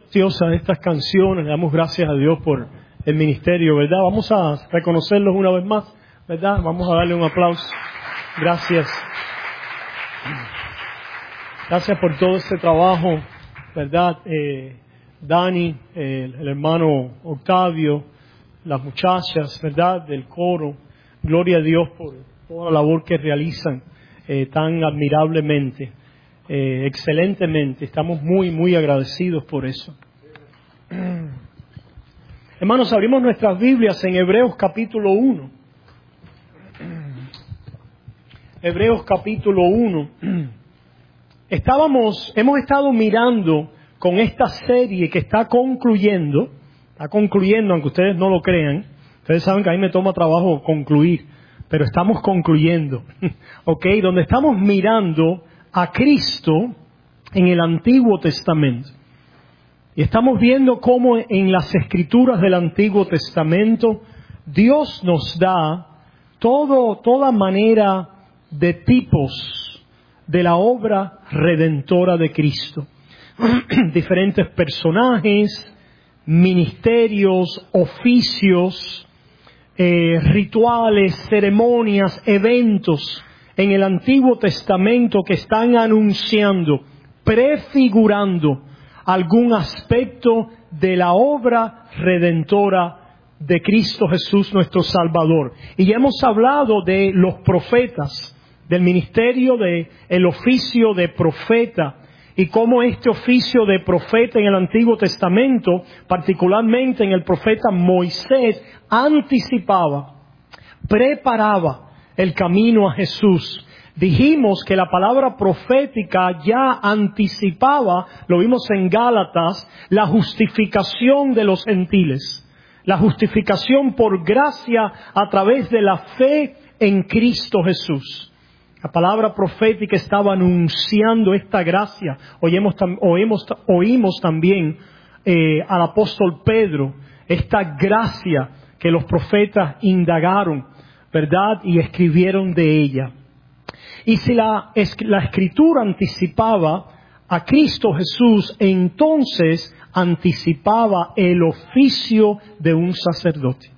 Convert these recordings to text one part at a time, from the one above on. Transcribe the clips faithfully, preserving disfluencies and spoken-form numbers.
preciosas estas canciones. Le damos gracias a Dios por el ministerio, ¿verdad? Vamos a reconocerlos una vez más, ¿verdad? Vamos a darle un aplauso. Gracias. Gracias por todo este trabajo, ¿verdad? Eh, Dani, eh, el hermano Octavio, las muchachas, ¿verdad? Del coro. Gloria a Dios por toda la labor que realizan eh, tan admirablemente, eh, excelentemente. Estamos muy, muy agradecidos por eso. Hermanos, abrimos nuestras Biblias en Hebreos capítulo uno. Hebreos capítulo uno. Estábamos, hemos estado mirando con esta serie que está concluyendo, está concluyendo, aunque ustedes no lo crean. Ustedes saben que a mí me toma trabajo concluir, pero estamos concluyendo, ¿ok? Donde estamos mirando a Cristo en el Antiguo Testamento. Y estamos viendo cómo en las Escrituras del Antiguo Testamento Dios nos da todo, toda manera de tipos de la obra redentora de Cristo. Diferentes personajes, ministerios, oficios, eh, rituales, ceremonias, eventos en el Antiguo Testamento que están anunciando, prefigurando algún aspecto de la obra redentora de Cristo Jesús nuestro Salvador. Y ya hemos hablado de los profetas, del ministerio de el oficio de profeta, y cómo este oficio de profeta en el Antiguo Testamento, particularmente en el profeta Moisés, anticipaba, preparaba el camino a Jesús. Dijimos que la palabra profética ya anticipaba, lo vimos en Gálatas, la justificación de los gentiles, la justificación por gracia a través de la fe en Cristo Jesús. La palabra profética estaba anunciando esta gracia. Oímos, oímos, oímos también eh, al apóstol Pedro, esta gracia que los profetas indagaron, ¿verdad? Y escribieron de ella. Y si la, la Escritura anticipaba a Cristo Jesús, entonces anticipaba el oficio de un sacerdote.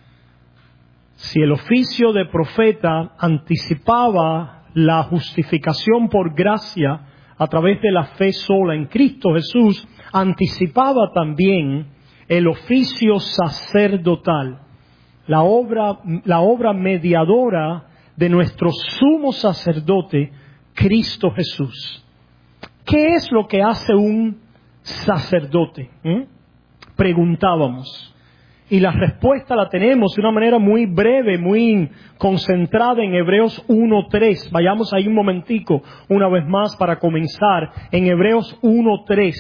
Si el oficio de profeta anticipaba la justificación por gracia a través de la fe sola en Cristo Jesús, anticipaba también el oficio sacerdotal, la obra, la obra mediadora de nuestro sumo sacerdote, Cristo Jesús. ¿Qué es lo que hace un sacerdote? ¿Eh? Preguntábamos. Y la respuesta la tenemos de una manera muy breve, muy concentrada en Hebreos uno tres. Vayamos ahí un momentico, una vez más, para comenzar. En Hebreos uno tres,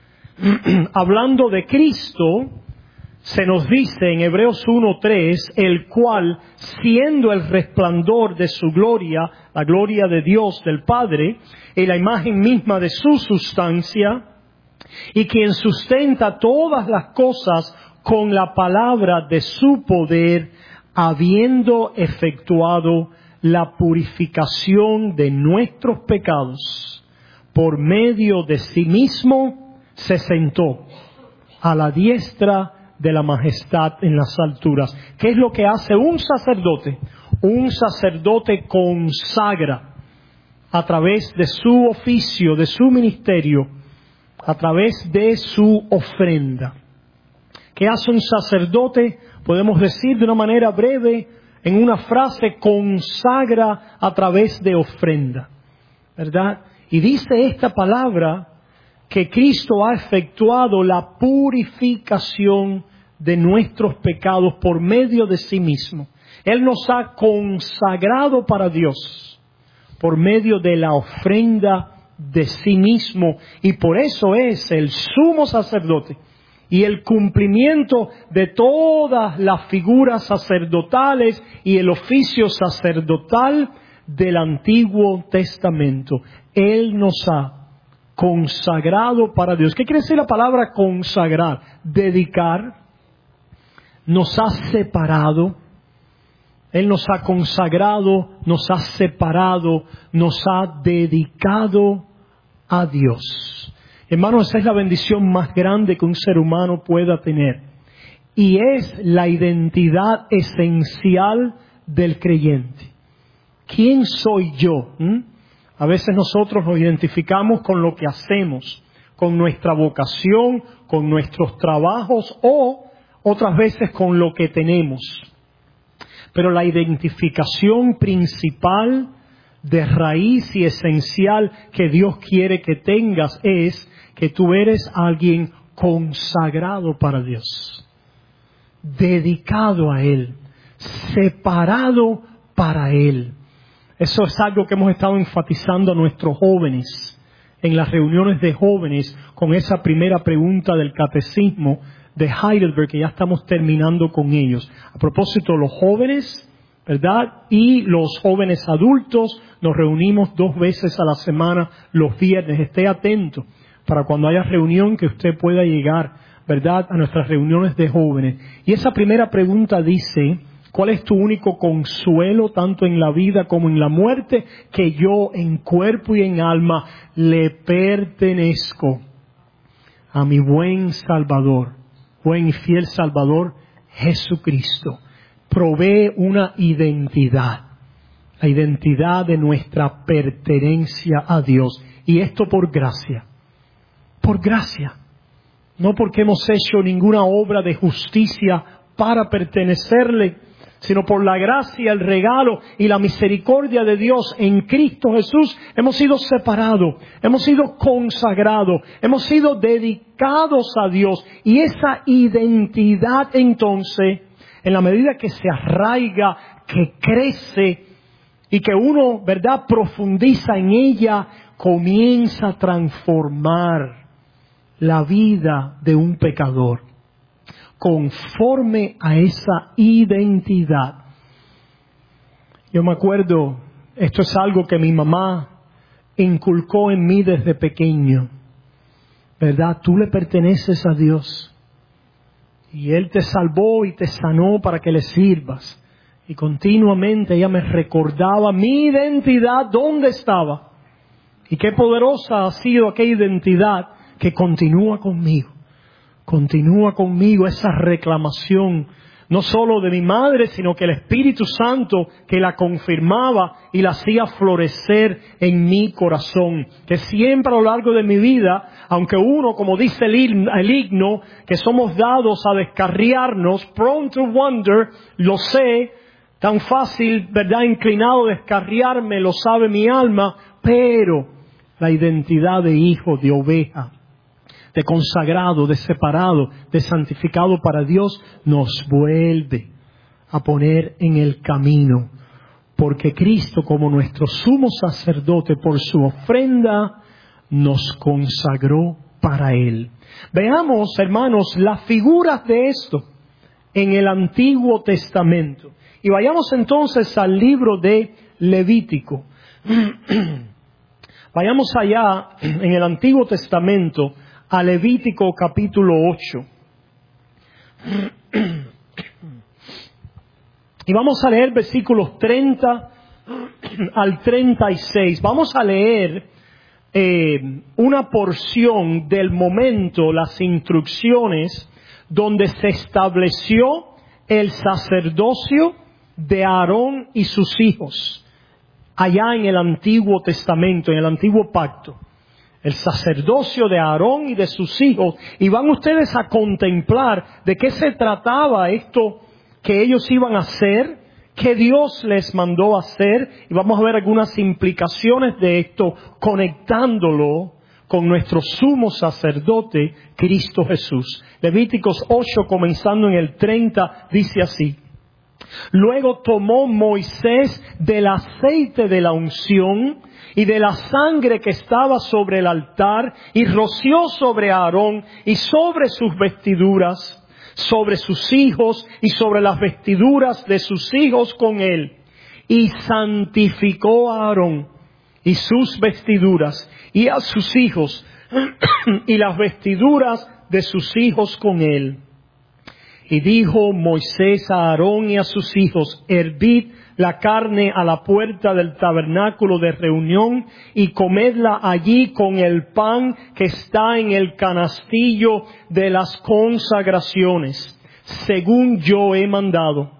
hablando de Cristo, se nos dice en Hebreos uno tres, el cual, siendo el resplandor de su gloria, la gloria de Dios, del Padre, y la imagen misma de su sustancia, y quien sustenta todas las cosas con la palabra de su poder, habiendo efectuado la purificación de nuestros pecados, por medio de sí mismo se sentó a la diestra de la majestad en las alturas. ¿Qué es lo que hace un sacerdote? Un sacerdote consagra a través de su oficio, de su ministerio, a través de su ofrenda. ¿Qué hace un sacerdote? Podemos decir de una manera breve, en una frase, consagra a través de ofrenda, ¿verdad? Y dice esta palabra que Cristo ha efectuado la purificación de nuestros pecados por medio de sí mismo. Él nos ha consagrado para Dios por medio de la ofrenda de sí mismo, y por eso es el sumo sacerdote y el cumplimiento de todas las figuras sacerdotales y el oficio sacerdotal del Antiguo Testamento. Él nos ha consagrado para Dios. ¿Qué quiere decir la palabra consagrar? Dedicar. Nos ha separado. Él nos ha consagrado, nos ha separado, nos ha dedicado a Dios. Hermanos, esa es la bendición más grande que un ser humano pueda tener. Y es la identidad esencial del creyente. ¿Quién soy yo? ¿Mm? A veces nosotros nos identificamos con lo que hacemos, con nuestra vocación, con nuestros trabajos o otras veces con lo que tenemos. Pero la identificación principal de raíz y esencial que Dios quiere que tengas es que tú eres alguien consagrado para Dios, dedicado a Él, separado para Él. Eso es algo que hemos estado enfatizando a nuestros jóvenes en las reuniones de jóvenes con esa primera pregunta del catecismo de Heidelberg, que ya estamos terminando con ellos. A propósito, los jóvenes, ¿verdad? Y los jóvenes adultos nos reunimos dos veces a la semana los viernes. Esté atento para cuando haya reunión que usted pueda llegar, ¿verdad?, a nuestras reuniones de jóvenes. Y esa primera pregunta dice: ¿cuál es tu único consuelo tanto en la vida como en la muerte? Que yo en cuerpo y en alma le pertenezco a mi buen Salvador, buen y fiel Salvador Jesucristo. Provee una identidad, la identidad de nuestra pertenencia a Dios. Y esto por gracia, por gracia. No porque hemos hecho ninguna obra de justicia para pertenecerle, sino por la gracia, el regalo y la misericordia de Dios en Cristo Jesús, hemos sido separados, hemos sido consagrados, hemos sido dedicados a Dios. Y esa identidad entonces, en la medida que se arraiga, que crece y que uno, ¿verdad?, profundiza en ella, comienza a transformar la vida de un pecador conforme a esa identidad. Yo me acuerdo, esto es algo que mi mamá inculcó en mí desde pequeño, ¿verdad? Tú le perteneces a Dios y Él te salvó y te sanó para que le sirvas. Y continuamente ella me recordaba mi identidad, dónde estaba. Y qué poderosa ha sido aquella identidad que continúa conmigo. Continúa conmigo esa reclamación, no solo de mi madre, sino que el Espíritu Santo que la confirmaba y la hacía florecer en mi corazón. Que siempre a lo largo de mi vida, aunque uno, como dice el himno, el himno que somos dados a descarriarnos, prone to wander, lo sé, tan fácil, ¿verdad?, inclinado a descarriarme, lo sabe mi alma, pero la identidad de hijo, de oveja, de consagrado, de separado, de santificado para Dios, nos vuelve a poner en el camino. Porque Cristo, como nuestro sumo sacerdote, por su ofrenda, nos consagró para Él. Veamos, hermanos, las figuras de esto en el Antiguo Testamento. Y vayamos entonces al libro de Levítico. Vayamos allá en el Antiguo Testamento a Levítico capítulo ocho. Y vamos a leer versículos treinta al treinta y seis. Vamos a leer eh, una porción del momento, las instrucciones, donde se estableció el sacerdocio de Aarón y sus hijos, allá en el Antiguo Testamento, en el Antiguo Pacto. El sacerdocio de Aarón y de sus hijos. Y van ustedes a contemplar de qué se trataba esto que ellos iban a hacer, que Dios les mandó a hacer. Y vamos a ver algunas implicaciones de esto, conectándolo con nuestro sumo sacerdote, Cristo Jesús. Levíticos ocho, comenzando en el treinta, dice así: Luego tomó Moisés del aceite de la unción y de la sangre que estaba sobre el altar, y roció sobre Aarón y sobre sus vestiduras, sobre sus hijos y sobre las vestiduras de sus hijos con él. Y santificó a Aarón y sus vestiduras, y a sus hijos y las vestiduras de sus hijos con él. Y dijo Moisés a Aarón y a sus hijos, hervid la carne a la puerta del tabernáculo de reunión y comedla allí con el pan que está en el canastillo de las consagraciones, según yo he mandado,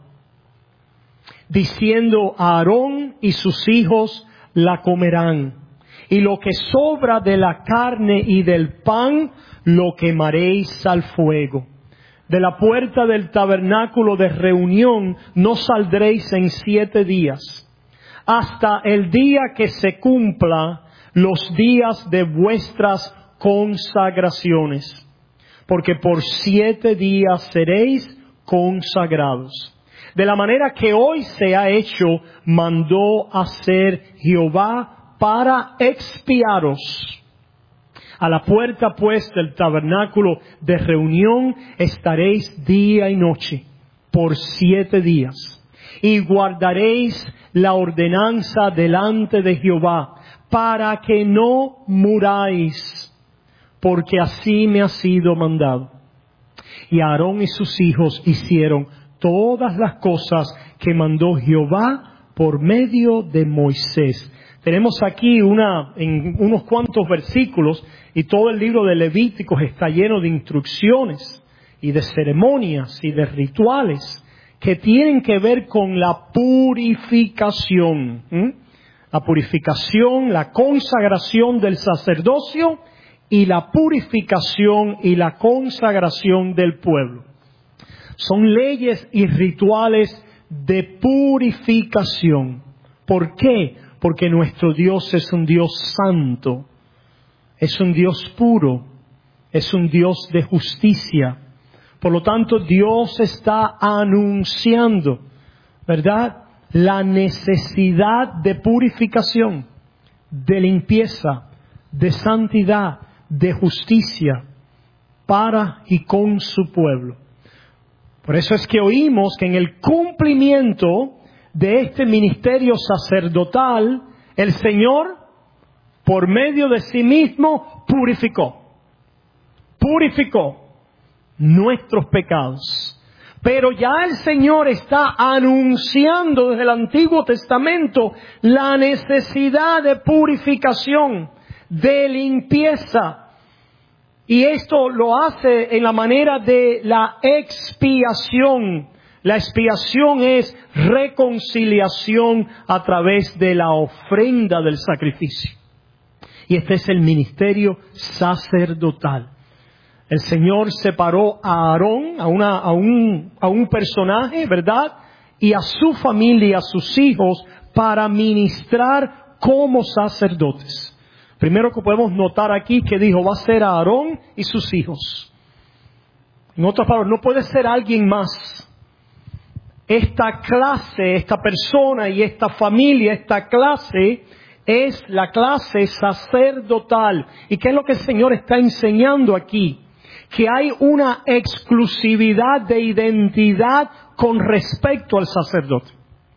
diciendo a Aarón y sus hijos la comerán, y lo que sobra de la carne y del pan lo quemaréis al fuego. De la puerta del tabernáculo de reunión no saldréis en siete días, hasta el día que se cumpla los días de vuestras consagraciones, porque por siete días seréis consagrados. De la manera que hoy se ha hecho, mandó hacer Jehová para expiaros. A la puerta pues del tabernáculo de reunión estaréis día y noche por siete días, y guardaréis la ordenanza delante de Jehová, para que no muráis, porque así me ha sido mandado. Y Aarón y sus hijos hicieron todas las cosas que mandó Jehová por medio de Moisés. Tenemos aquí una, en unos cuantos versículos, y todo el libro de Levíticos está lleno de instrucciones y de ceremonias y de rituales que tienen que ver con la purificación. ¿Mm? La purificación, la consagración del sacerdocio y la purificación y la consagración del pueblo. Son leyes y rituales de purificación. ¿Por qué? Porque nuestro Dios es un Dios santo, es un Dios puro, es un Dios de justicia. Por lo tanto, Dios está anunciando, ¿verdad?, la necesidad de purificación, de limpieza, de santidad, de justicia para y con su pueblo. Por eso es que oímos que en el cumplimiento de este ministerio sacerdotal, el Señor, por medio de sí mismo, purificó. Purificó nuestros pecados. Pero ya el Señor está anunciando desde el Antiguo Testamento la necesidad de purificación, de limpieza. Y esto lo hace en la manera de la expiación. La expiación es reconciliación a través de la ofrenda del sacrificio. Y este es el ministerio sacerdotal. El Señor separó a Aarón, a, una, a, un, a un personaje, ¿verdad?, y a su familia, a sus hijos, para ministrar como sacerdotes. Primero que podemos notar aquí que dijo, va a ser a Aarón y sus hijos. En otras palabras, no puede ser alguien más. Esta clase, esta persona y esta familia, esta clase es la clase sacerdotal. ¿Y qué es lo que el Señor está enseñando aquí? Que hay una exclusividad de identidad con respecto al sacerdote.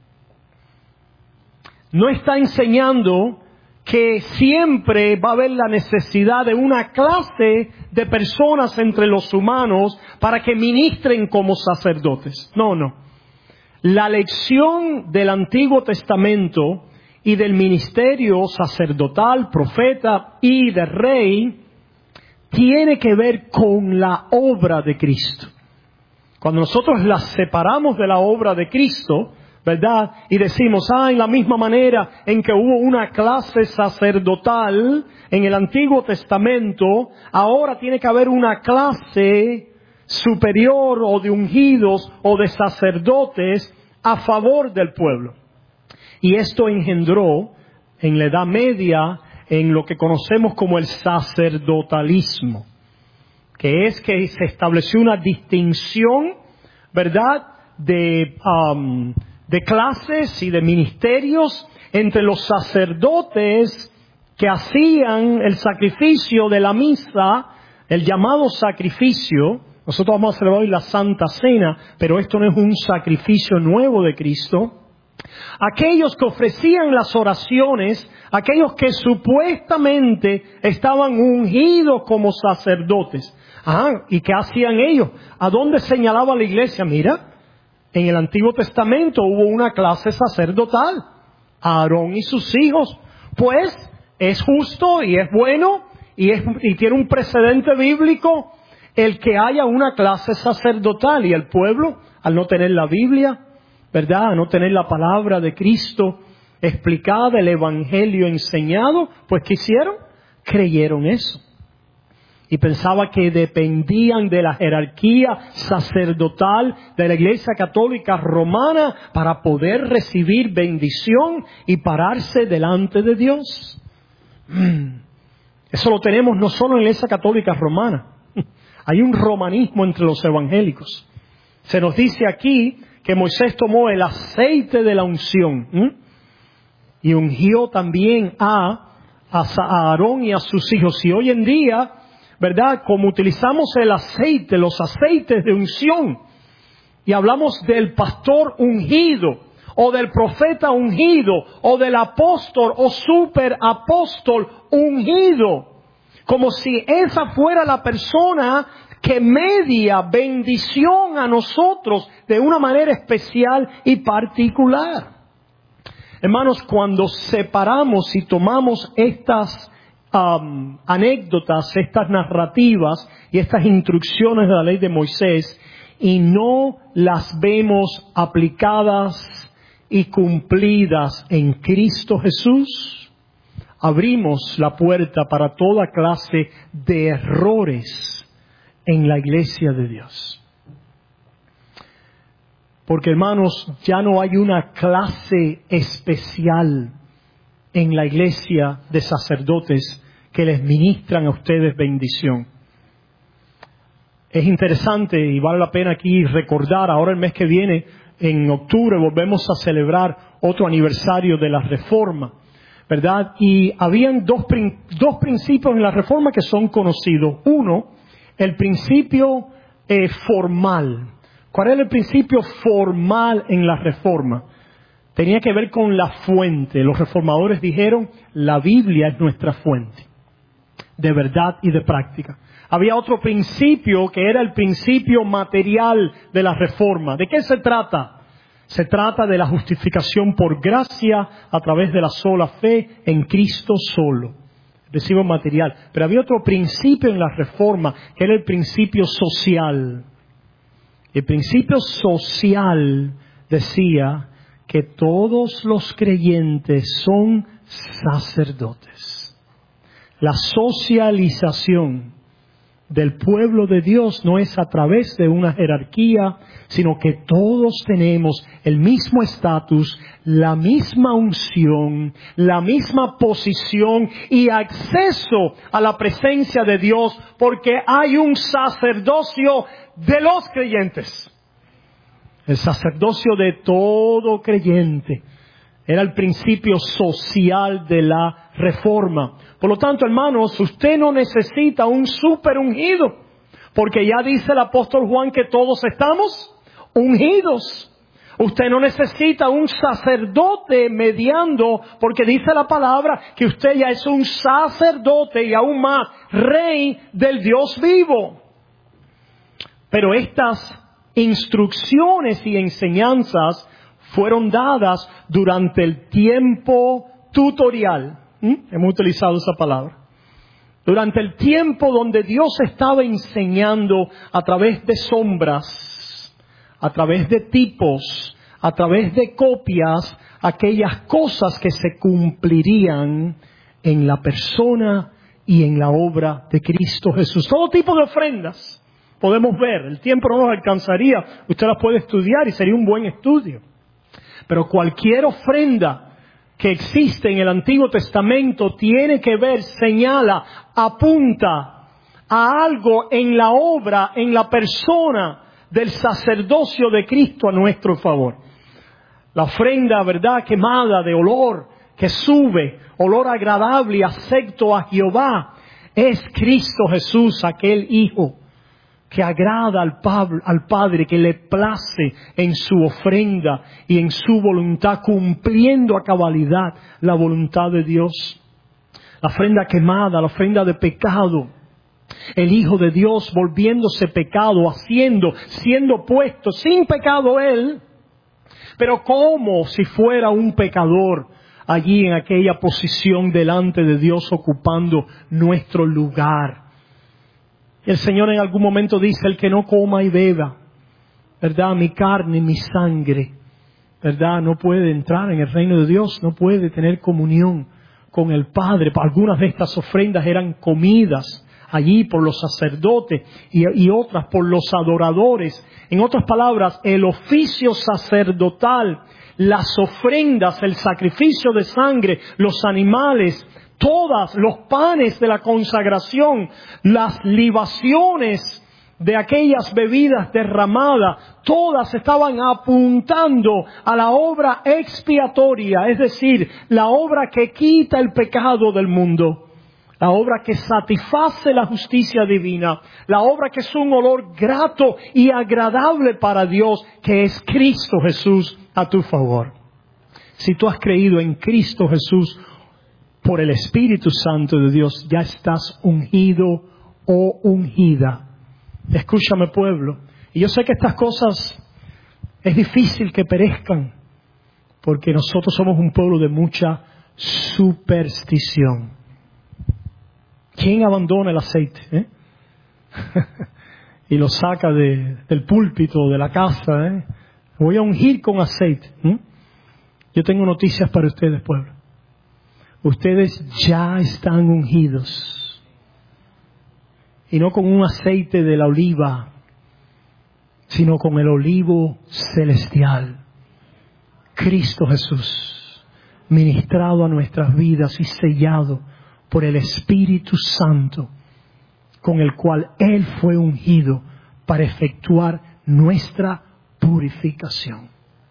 No está enseñando que siempre va a haber la necesidad de una clase de personas entre los humanos para que ministren como sacerdotes. No, no. La lección del Antiguo Testamento y del ministerio sacerdotal, profeta y de rey tiene que ver con la obra de Cristo. Cuando nosotros las separamos de la obra de Cristo, ¿verdad?, y decimos, ah, en la misma manera en que hubo una clase sacerdotal en el Antiguo Testamento, ahora tiene que haber una clase superior o de ungidos o de sacerdotes a favor del pueblo. Y esto engendró en la Edad Media en lo que conocemos como el sacerdotalismo, que es que se estableció una distinción, ¿verdad?, de, um, de clases y de ministerios entre los sacerdotes que hacían el sacrificio de la misa, el llamado sacrificio. Nosotros vamos a celebrar hoy la Santa Cena, pero esto no es un sacrificio nuevo de Cristo. Aquellos que ofrecían las oraciones, aquellos que supuestamente estaban ungidos como sacerdotes. Ah, ¿y qué hacían ellos? ¿A dónde señalaba la iglesia? Mira, en el Antiguo Testamento hubo una clase sacerdotal, Aarón y sus hijos. Pues es justo y es bueno y, es, y tiene un precedente bíblico el que haya una clase sacerdotal, y el pueblo, al no tener la Biblia, ¿verdad?, al no tener la palabra de Cristo explicada, el evangelio enseñado, pues ¿qué hicieron? Creyeron eso. Y pensaba que dependían de la jerarquía sacerdotal de la Iglesia Católica Romana para poder recibir bendición y pararse delante de Dios. Eso lo tenemos no solo en la Iglesia Católica Romana. Hay un romanismo entre los evangélicos. Se nos dice aquí que Moisés tomó el aceite de la unción, ¿m? y ungió también a, a Aarón y a sus hijos. Y hoy en día, ¿verdad?, como utilizamos el aceite, los aceites de unción, y hablamos del pastor ungido, o del profeta ungido, o del apóstol o superapóstol ungido, como si esa fuera la persona que media bendición a nosotros de una manera especial y particular. Hermanos, cuando separamos y tomamos estas um, anécdotas, estas narrativas y estas instrucciones de la ley de Moisés y no las vemos aplicadas y cumplidas en Cristo Jesús, abrimos la puerta para toda clase de errores en la iglesia de Dios. Porque, hermanos, ya no hay una clase especial en la iglesia de sacerdotes que les ministran a ustedes bendición. Es interesante y vale la pena aquí recordar, ahora el mes que viene, en octubre, volvemos a celebrar otro aniversario de la Reforma, ¿verdad? Y habían dos, dos principios en la Reforma que son conocidos. Uno, el principio eh, formal. ¿Cuál era el principio formal en la Reforma? Tenía que ver con la fuente. Los reformadores dijeron, la Biblia es nuestra fuente de verdad y de práctica. Había otro principio que era el principio material de la Reforma. ¿De qué se trata? Se trata de la justificación por gracia a través de la sola fe en Cristo solo. Recibo material. Pero había otro principio en la Reforma, que era el principio social. El principio social decía que todos los creyentes son sacerdotes. La socialización del pueblo de Dios no es a través de una jerarquía, sino que todos tenemos el mismo estatus, la misma unción, la misma posición y acceso a la presencia de Dios, porque hay un sacerdocio de los creyentes. El sacerdocio de todo creyente era el principio social de la Reforma. Por lo tanto, hermanos, usted no necesita un super ungido, porque ya dice el apóstol Juan que todos estamos ungidos. Usted no necesita un sacerdote mediando, porque dice la palabra que usted ya es un sacerdote y aún más rey del Dios vivo. Pero estas instrucciones y enseñanzas fueron dadas durante el tiempo tutorial. ¿Mm? Hemos utilizado esa palabra. Durante el tiempo donde Dios estaba enseñando a través de sombras, a través de tipos, a través de copias, aquellas cosas que se cumplirían en la persona y en la obra de Cristo Jesús. Todo tipo de ofrendas podemos ver. El tiempo no nos alcanzaría. Usted las puede estudiar y sería un buen estudio. Pero cualquier ofrenda que existe en el Antiguo Testamento tiene que ver, señala, apunta a algo en la obra, en la persona del sacerdocio de Cristo a nuestro favor. La ofrenda, ¿verdad?, quemada de olor, que sube, olor agradable y acepto a Jehová, es Cristo Jesús, aquel Hijo que agrada al, Pab- al Padre, que le place en su ofrenda y en su voluntad, cumpliendo a cabalidad la voluntad de Dios. La ofrenda quemada, la ofrenda de pecado. El Hijo de Dios volviéndose pecado, haciendo, siendo puesto sin pecado Él, pero como si fuera un pecador allí en aquella posición delante de Dios ocupando nuestro lugar. El Señor en algún momento dice, el que no coma y beba, ¿verdad? Mi carne, mi sangre, ¿verdad? No puede entrar en el reino de Dios, no puede tener comunión con el Padre. Algunas de estas ofrendas eran comidas allí por los sacerdotes y, y otras por los adoradores. En otras palabras, el oficio sacerdotal, las ofrendas, el sacrificio de sangre, los animales, todas, los panes de la consagración, las libaciones de aquellas bebidas derramadas, todas estaban apuntando a la obra expiatoria, es decir, la obra que quita el pecado del mundo, la obra que satisface la justicia divina, la obra que es un olor grato y agradable para Dios, que es Cristo Jesús a tu favor. Si tú has creído en Cristo Jesús por el Espíritu Santo de Dios, ya estás ungido o ungida. Escúchame, pueblo. Y yo sé que estas cosas es difícil que perezcan, porque nosotros somos un pueblo de mucha superstición. ¿Quién abandona el aceite? Eh? Y lo saca de, del púlpito, de la casa. ¿eh? Voy a ungir con aceite. ¿eh? Yo tengo noticias para ustedes, pueblo. Ustedes ya están ungidos. Y no con un aceite de la oliva, sino con el olivo celestial. Cristo Jesús, ministrado a nuestras vidas y sellado por el Espíritu Santo, con el cual Él fue ungido para efectuar nuestra purificación.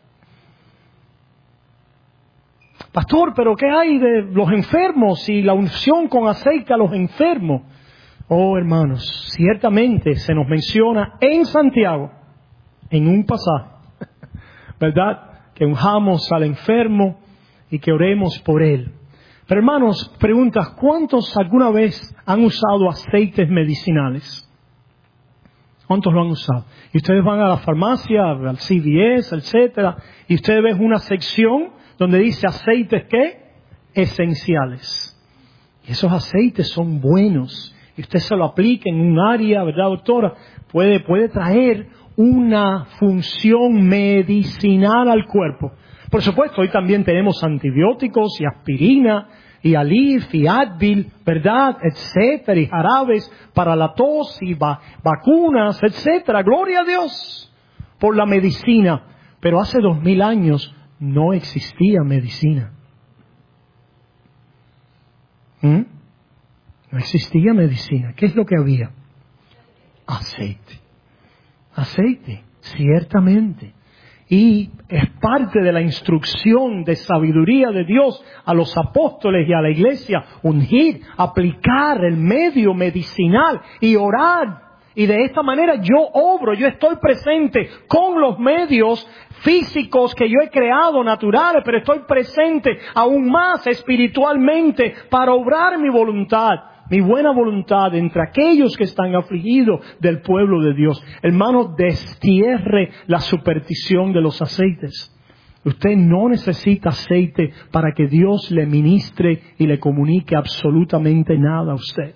Pastor, ¿pero qué hay de los enfermos y la unción con aceite a los enfermos? Oh, hermanos, ciertamente se nos menciona en Santiago, en un pasaje, ¿verdad? Que unjamos al enfermo y que oremos por él. Pero hermanos, preguntas, ¿cuántos alguna vez han usado aceites medicinales? ¿Cuántos lo han usado? Y ustedes van a la farmacia, al C V S, etcétera, y ustedes ven una sección donde dice aceites, ¿qué? Esenciales. Y esos aceites son buenos. Y usted se lo aplica en un área, ¿verdad, doctora? Puede, puede traer una función medicinal al cuerpo. Por supuesto, hoy también tenemos antibióticos y aspirina y Alif y Advil, ¿verdad? Etcétera, y jarabes para la tos y va, vacunas, etcétera. Gloria a Dios por la medicina. Pero hace dos mil años no existía medicina. ¿Mm? No existía medicina. ¿Qué es lo que había? Aceite. Aceite, ciertamente. Y es parte de la instrucción de sabiduría de Dios a los apóstoles y a la iglesia, ungir, aplicar el medio medicinal y orar. Y de esta manera yo obro, yo estoy presente con los medios físicos que yo he creado, naturales, pero estoy presente aún más espiritualmente para obrar mi voluntad. Mi buena voluntad entre aquellos que están afligidos del pueblo de Dios. Hermano, destierre la superstición de los aceites. Usted no necesita aceite para que Dios le ministre y le comunique absolutamente nada a usted.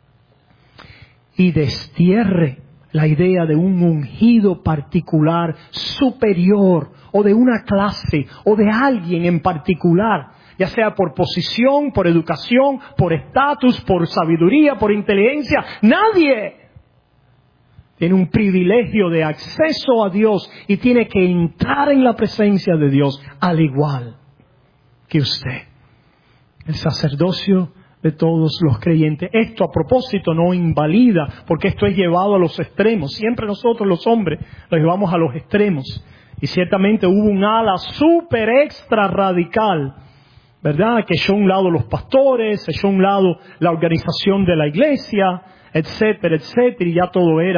Y destierre la idea de un ungido particular, superior, o de una clase, o de alguien en particular. Ya sea por posición, por educación, por estatus, por sabiduría, por inteligencia. Nadie tiene un privilegio de acceso a Dios y tiene que entrar en la presencia de Dios al igual que usted. El sacerdocio de todos los creyentes. Esto a propósito no invalida, porque esto es llevado a los extremos. Siempre nosotros los hombres lo llevamos a los extremos. Y ciertamente hubo un ala súper extra radical, ¿verdad? Que echó a un lado los pastores, echó a un lado la organización de la iglesia, etcétera, etcétera, y ya todo era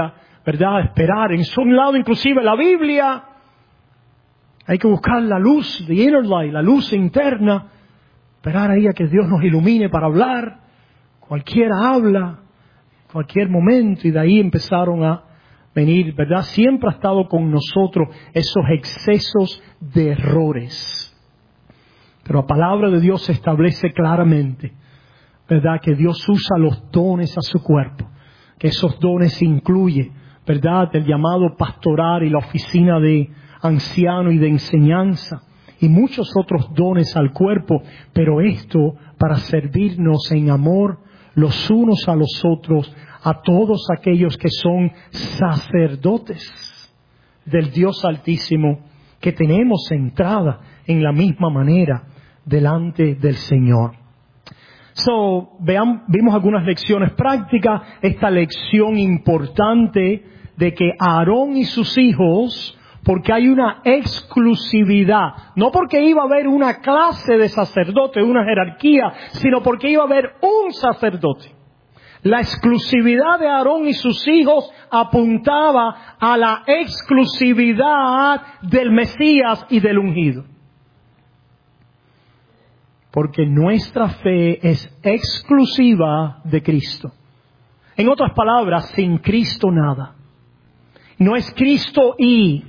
¿verdad? Esperar. En su lado, inclusive la Biblia, hay que buscar la luz, the inner light, la luz interna. Esperar ahí a que Dios nos ilumine para hablar. Cualquiera habla, cualquier momento, y de ahí empezaron a venir, ¿verdad? Siempre ha estado con nosotros esos excesos de errores. Pero la palabra de Dios establece claramente, ¿verdad?, que Dios usa los dones a su cuerpo. Que esos dones incluyen, ¿verdad?, el llamado pastoral y la oficina de anciano y de enseñanza. Y muchos otros dones al cuerpo. Pero esto para servirnos en amor los unos a los otros, a todos aquellos que son sacerdotes del Dios Altísimo, que tenemos entrada en la misma manera delante del Señor. So, vean, vimos algunas lecciones prácticas. Esta lección importante de que Aarón y sus hijos, porque hay una exclusividad, no porque iba a haber una clase de sacerdote, una jerarquía, sino porque iba a haber un sacerdote. La exclusividad de Aarón y sus hijos apuntaba a la exclusividad del Mesías y del ungido. Porque nuestra fe es exclusiva de Cristo. En otras palabras, sin Cristo nada. No es Cristo y...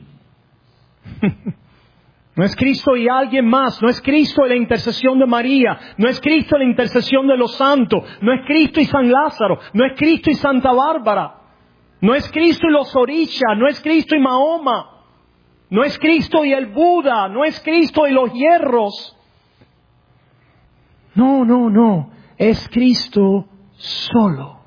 No es Cristo y alguien más. No es Cristo y la intercesión de María. No es Cristo y la intercesión de los santos. No es Cristo y San Lázaro. No es Cristo y Santa Bárbara. No es Cristo y los Orishas. No es Cristo y Mahoma. No es Cristo y el Buda. No es Cristo y los hierros. No, no, no. Es Cristo solo.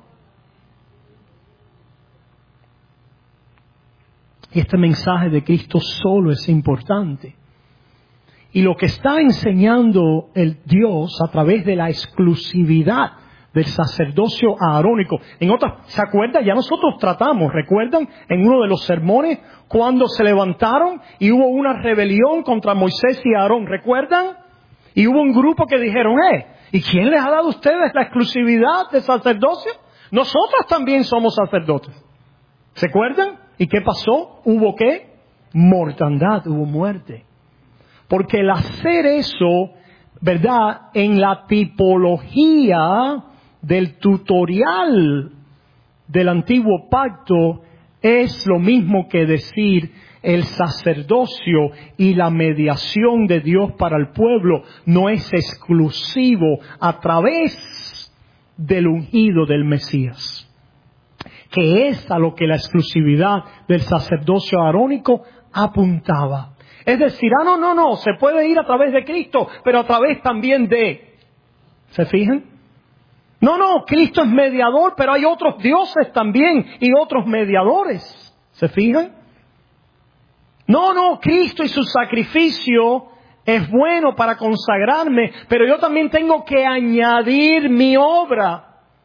Y este mensaje de Cristo solo es importante. Y lo que está enseñando el Dios a través de la exclusividad del sacerdocio aarónico. En otras, ¿se acuerdan? Ya nosotros tratamos, ¿recuerdan? En uno de los sermones, cuando se levantaron y hubo una rebelión contra Moisés y Aarón, ¿recuerdan? Y hubo un grupo que dijeron, eh, ¿y quién les ha dado a ustedes la exclusividad de sacerdocio? Nosotros también somos sacerdotes. ¿Se acuerdan? ¿Y qué pasó? ¿Hubo qué? Mortandad, hubo muerte. Porque el hacer eso, ¿verdad?, en la tipología del tutorial del antiguo pacto, es lo mismo que decir el sacerdocio y la mediación de Dios para el pueblo no es exclusivo a través del ungido del Mesías. Que es a lo que la exclusividad del sacerdocio arónico apuntaba. Es decir, ah, no, no, no, se puede ir a través de Cristo, pero a través también de... ¿Se fijan? No, no, Cristo es mediador, pero hay otros dioses también y otros mediadores. ¿Se fijan? No, no, Cristo y su sacrificio es bueno para consagrarme, pero yo también tengo que añadir mi obra.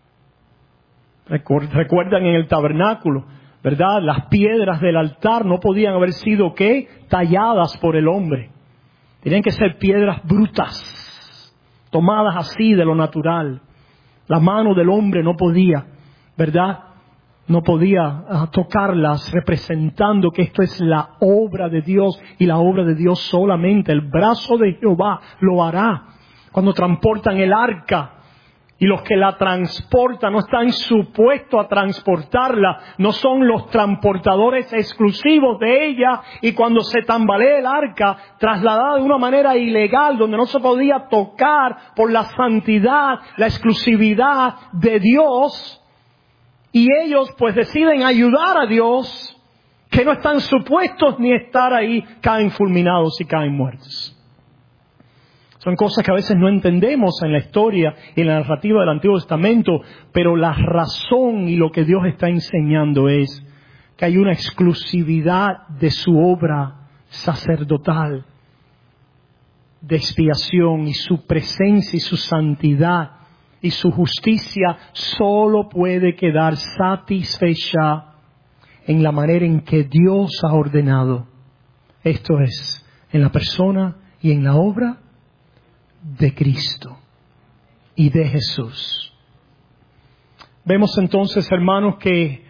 Recuerdan en el tabernáculo, ¿verdad? Las piedras del altar no podían haber sido, ¿qué?, talladas por el hombre. Tenían que ser piedras brutas, tomadas así de lo natural. La mano del hombre no podía, ¿verdad? No podía uh, tocarlas, representando que esto es la obra de Dios, y la obra de Dios solamente el brazo de Jehová lo hará. Cuando transportan el arca, y los que la transportan no están supuestos a transportarla, no son los transportadores exclusivos de ella, y cuando se tambalea el arca, trasladada de una manera ilegal, donde no se podía tocar por la santidad, la exclusividad de Dios, y ellos pues deciden ayudar a Dios, que no están supuestos ni estar ahí, caen fulminados y caen muertos. Son cosas que a veces no entendemos en la historia y en la narrativa del Antiguo Testamento, pero la razón y lo que Dios está enseñando es que hay una exclusividad de su obra sacerdotal, de expiación, y su presencia y su santidad y su justicia solo puede quedar satisfecha en la manera en que Dios ha ordenado. Esto es, en la persona y en la obra de Cristo y de Jesús. Vemos entonces, hermanos, que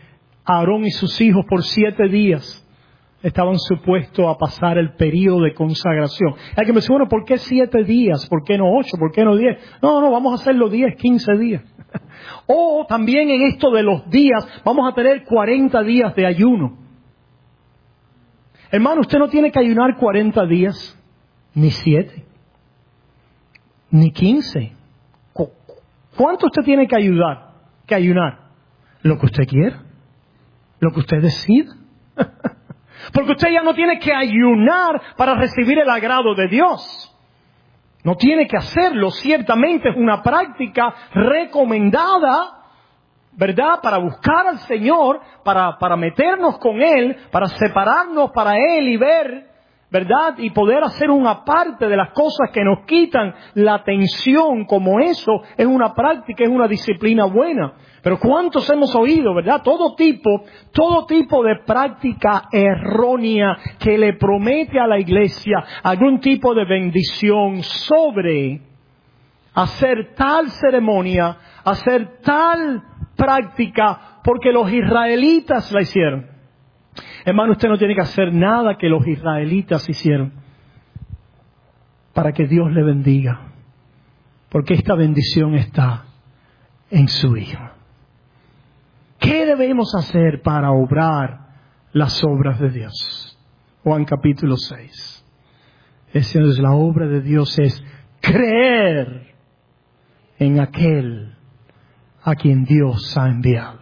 Aarón y sus hijos por siete días estaban supuestos a pasar el periodo de consagración. Hay que me dice, bueno, ¿por qué siete días? ¿Por qué no ocho? ¿Por qué no diez? No, no, vamos a hacerlo diez, quince días. O también en esto de los días, vamos a tener cuarenta días de ayuno. Hermano, usted no tiene que ayunar cuarenta días, ni siete, ni quince. ¿Cuánto usted tiene que ayudar, que ayunar? Lo que usted quiera, lo que usted decida. Porque usted ya no tiene que ayunar para recibir el agrado de Dios. No tiene que hacerlo. Ciertamente es una práctica recomendada, ¿verdad? Para buscar al Señor, para, para meternos con Él, para separarnos para Él y ver, ¿verdad? Y poder hacer una parte de las cosas que nos quitan la atención, como eso es una práctica, es una disciplina buena. Pero ¿cuántos hemos oído, verdad? Todo tipo, todo tipo de práctica errónea que le promete a la iglesia algún tipo de bendición sobre hacer tal ceremonia, hacer tal práctica, porque los israelitas la hicieron. Hermano, usted no tiene que hacer nada que los israelitas hicieron para que Dios le bendiga, porque esta bendición está en su Hijo. ¿Qué debemos hacer para obrar las obras de Dios? Juan capítulo seis. Esa es la obra de Dios, es creer en aquel a quien Dios ha enviado.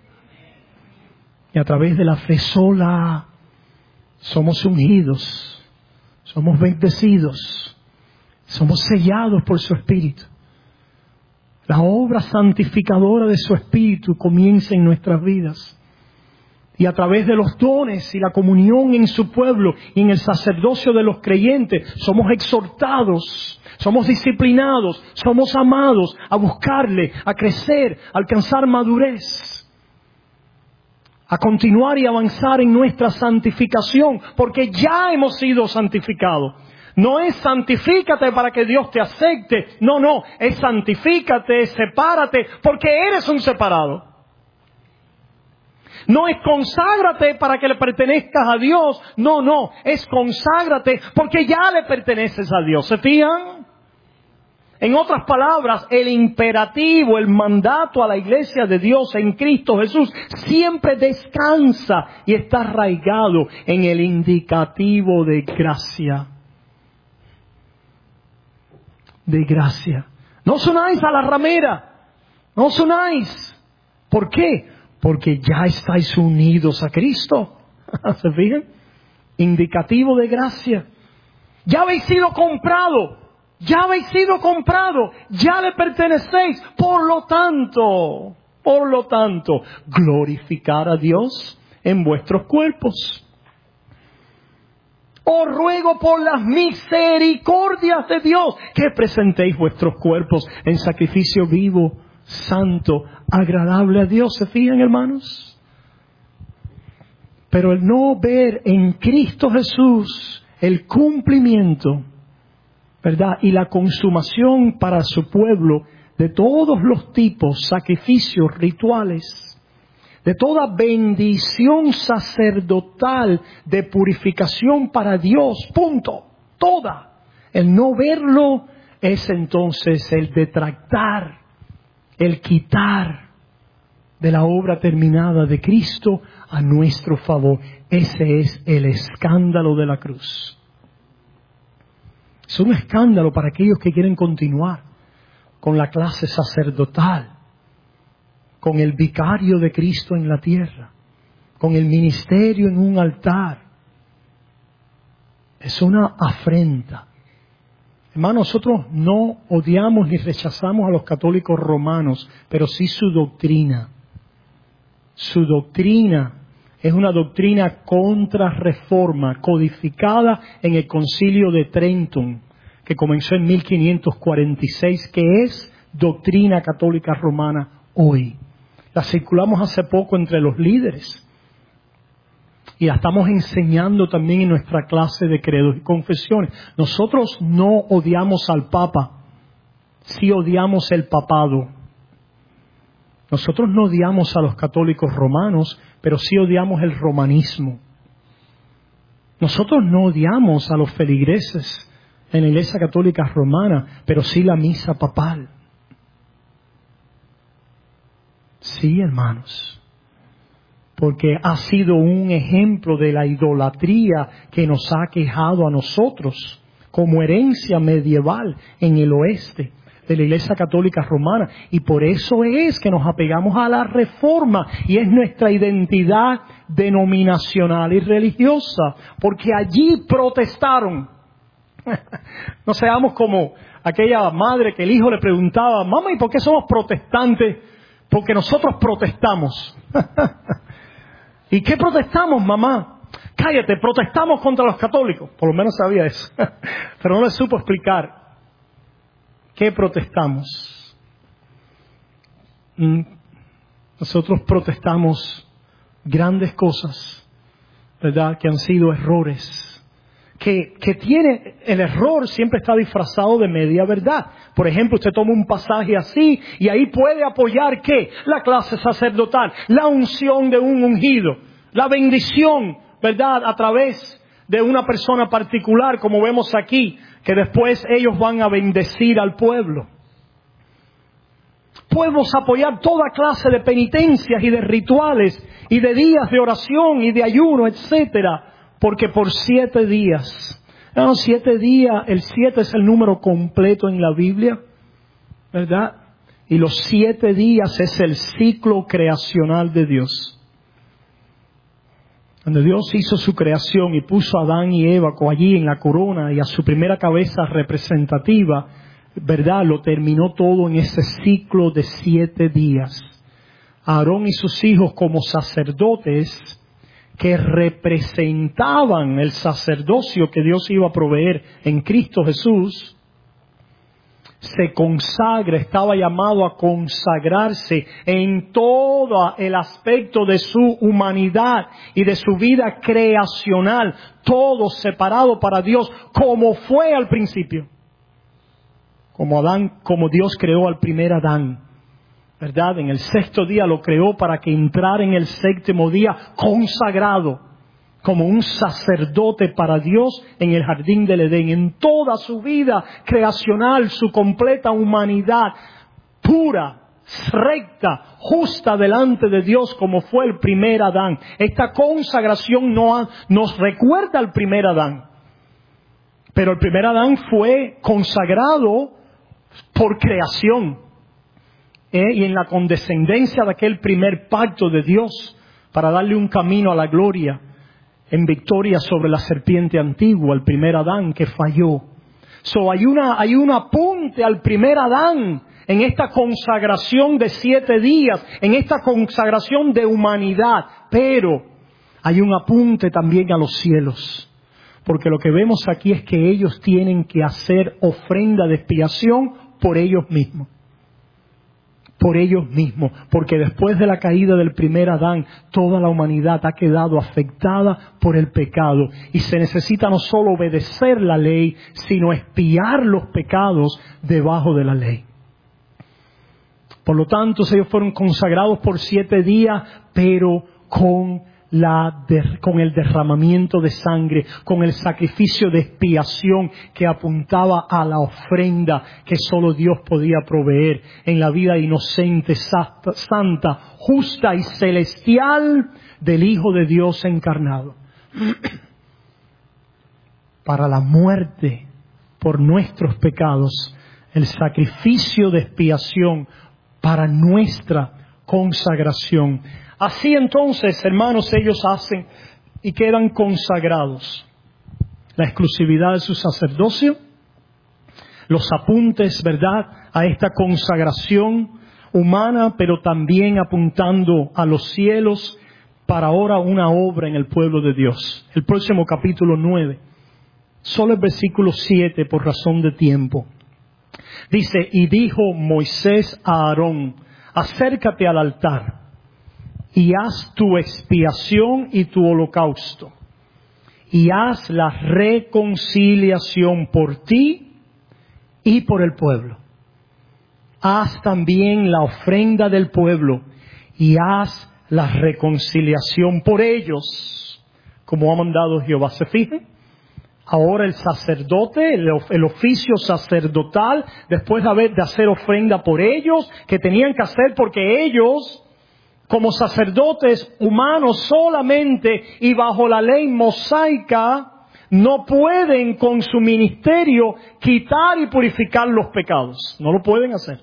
Y a través de la fe sola somos ungidos, somos bendecidos, somos sellados por su Espíritu. La obra santificadora de su Espíritu comienza en nuestras vidas. Y a través de los dones y la comunión en su pueblo y en el sacerdocio de los creyentes, somos exhortados, somos disciplinados, somos amados a buscarle, a crecer, a alcanzar madurez, a continuar y avanzar en nuestra santificación, porque ya hemos sido santificados. No es santifícate para que Dios te acepte. No, no. Es santifícate, sepárate, porque eres un separado. No es conságrate para que le pertenezcas a Dios. No, no. Es conságrate porque ya le perteneces a Dios. ¿Se fijan? En otras palabras, el imperativo, el mandato a la iglesia de Dios en Cristo Jesús siempre descansa y está arraigado en el indicativo de gracia. De gracia. No os unáis a la ramera. No os unáis. ¿Por qué? Porque ya estáis unidos a Cristo. ¿Se fijan? Indicativo de gracia. Ya habéis sido comprado. Ya habéis sido comprado. Ya le pertenecéis. Por lo tanto, por lo tanto, glorificar a Dios en vuestros cuerpos. Os ruego por las misericordias de Dios que presentéis vuestros cuerpos en sacrificio vivo, santo, agradable a Dios. ¿Se fijan, hermanos? Pero el no ver en Cristo Jesús el cumplimiento, ¿verdad? Y la consumación para su pueblo de todos los tipos, sacrificios, rituales, de toda bendición sacerdotal de purificación para Dios, punto, toda. El no verlo es entonces el detractar, el quitar de la obra terminada de Cristo a nuestro favor. Ese es el escándalo de la cruz. Es un escándalo para aquellos que quieren continuar con la clase sacerdotal, con el vicario de Cristo en la tierra, con el ministerio en un altar. Es una afrenta. Hermano, nosotros no odiamos ni rechazamos a los católicos romanos, pero sí su doctrina. Su doctrina es una doctrina contrarreforma, codificada en el Concilio de Trento, que comenzó en mil quinientos cuarenta y seis, que es doctrina católica romana hoy. La circulamos hace poco entre los líderes y la estamos enseñando también en nuestra clase de credos y confesiones. Nosotros no odiamos al Papa, sí odiamos el papado. Nosotros no odiamos a los católicos romanos, pero sí odiamos el romanismo. Nosotros no odiamos a los feligreses en la Iglesia Católica Romana, pero sí la misa papal. Sí, hermanos. Porque ha sido un ejemplo de la idolatría que nos ha aquejado a nosotros como herencia medieval en el oeste de la Iglesia Católica Romana. Y por eso es que nos apegamos a la Reforma y es nuestra identidad denominacional y religiosa, porque allí protestaron. No seamos como aquella madre que el hijo le preguntaba: mamá, ¿y por qué somos protestantes? Porque nosotros protestamos. ¿Y qué protestamos, mamá? Cállate, protestamos contra los católicos. Por lo menos sabía eso. Pero no le supo explicar qué protestamos. Nosotros protestamos grandes cosas, ¿verdad? Que han sido errores. Que, que tiene, el error siempre está disfrazado de media verdad. Por ejemplo, usted toma un pasaje así y ahí puede apoyar ¿qué? La clase sacerdotal, la unción de un ungido, la bendición, ¿verdad? A través de una persona particular, como vemos aquí, que después ellos van a bendecir al pueblo. Podemos apoyar toda clase de penitencias y de rituales y de días de oración y de ayuno, etcétera. Porque por siete días, no, siete días, el siete es el número completo en la Biblia, ¿verdad? Y los siete días es el ciclo creacional de Dios. Cuando Dios hizo su creación y puso a Adán y Eva allí en la corona y a su primera cabeza representativa, ¿verdad? Lo terminó todo en ese ciclo de siete días. Aarón y sus hijos como sacerdotes que representaban el sacerdocio que Dios iba a proveer en Cristo Jesús, se consagra, estaba llamado a consagrarse en todo el aspecto de su humanidad y de su vida creacional, todo separado para Dios, como fue al principio. Como Adán, como Dios creó al primer Adán, ¿verdad? En el sexto día lo creó para que entrara en el séptimo día consagrado como un sacerdote para Dios en el jardín del Edén. En toda su vida creacional, su completa humanidad pura, recta, justa delante de Dios como fue el primer Adán. Esta consagración no ha, nos recuerda al primer Adán. Pero el primer Adán fue consagrado por creación. ¿Eh? Y en la condescendencia de aquel primer pacto de Dios para darle un camino a la gloria en victoria sobre la serpiente antigua, el primer Adán que falló. So, hay una, hay un apunte al primer Adán en esta consagración de siete días, en esta consagración de humanidad, pero hay un apunte también a los cielos, porque lo que vemos aquí es que ellos tienen que hacer ofrenda de expiación por ellos mismos. Por ellos mismos, porque después de la caída del primer Adán, toda la humanidad ha quedado afectada por el pecado y se necesita no solo obedecer la ley, sino expiar los pecados debajo de la ley. Por lo tanto, ellos fueron consagrados por siete días, pero con La de, con el derramamiento de sangre, con el sacrificio de expiación que apuntaba a la ofrenda que solo Dios podía proveer en la vida inocente, santa, santa, justa y celestial del Hijo de Dios encarnado. Para la muerte por nuestros pecados, el sacrificio de expiación para nuestra consagración. Así entonces, hermanos, ellos hacen y quedan consagrados. La exclusividad de su sacerdocio, los apuntes, ¿verdad?, a esta consagración humana, pero también apuntando a los cielos para ahora una obra en el pueblo de Dios. El próximo capítulo nueve, solo el versículo siete por razón de tiempo. Dice: y dijo Moisés a Aarón, acércate al altar y haz tu expiación y tu holocausto, y haz la reconciliación por ti y por el pueblo. haz también la ofrenda del pueblo y haz la reconciliación por ellos, como ha mandado Jehová. ¿Se fijan? Ahora el sacerdote, el, el oficio sacerdotal, después de haber de hacer ofrenda por ellos, que tenían que hacer porque ellos, como sacerdotes humanos solamente y bajo la ley mosaica, no pueden con su ministerio quitar y purificar los pecados. No lo pueden hacer.